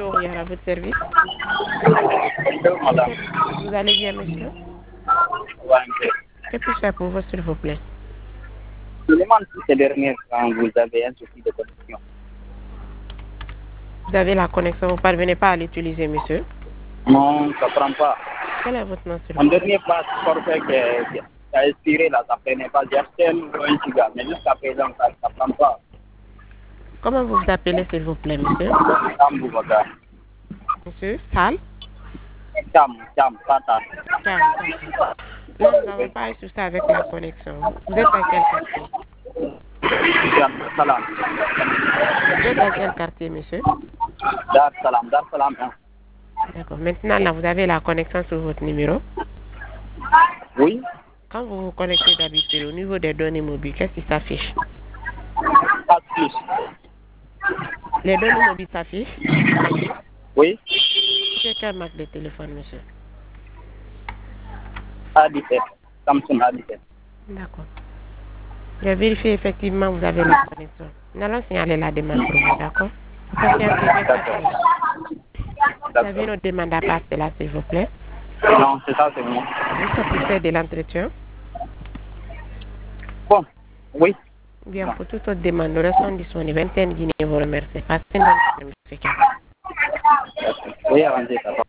Montréal à votre service. Bonjour, madame. Vous allez bien, monsieur? Ouais. Que puis-je faire pour vous, s'il vous plaît? Je demande si ces derniers temps vous avez un souci de connexion. Vous avez la connexion, vous ne parvenez pas à l'utiliser, monsieur? Non, ça ne prend pas. Quel est votre nom, s'il vous Mon plaît? dernier passeport qui a expiré là, ça ne prenait pas. J'ai acheté un nouveau 1 giga, mais jusqu'à présent, ça ne prend pas. Comment vous vous appelez, s'il vous plaît, monsieur? Tam Boubacar. Monsieur Sal? Tam, Tata. Cam, d'accord. Là, nous n'avons pas un souci avec la connexion. Vous êtes dans quel quartier? Salam. Vous êtes dans quel quartier, monsieur? Dar Salam 1. D'accord. Maintenant, là, vous avez la connexion sur votre numéro. Oui, Quand vous vous connectez d'habitude au niveau des données mobiles, qu'est-ce qui s'affiche? pas plus. Les données mobiles s'affichent? Oui, C'est quelle marque de téléphone, monsieur? A17. Samsung A17. D'accord. Je vérifie effectivement que vous avez la connexion. Nous allons signaler la demande pour vous, d'accord? Vous patientez 24 minutes. Vous avez une autre demande à passer là, s'il vous plaît? Non, c'est ça, c'est bon. Vous satisfait de l'entretien? Bon, oui. Bien, pour toute autre demande, nous restons disponibles. Guinée vous remercie. Passez une bonne journée, monsieur Kaka. Oui, arrangez ça.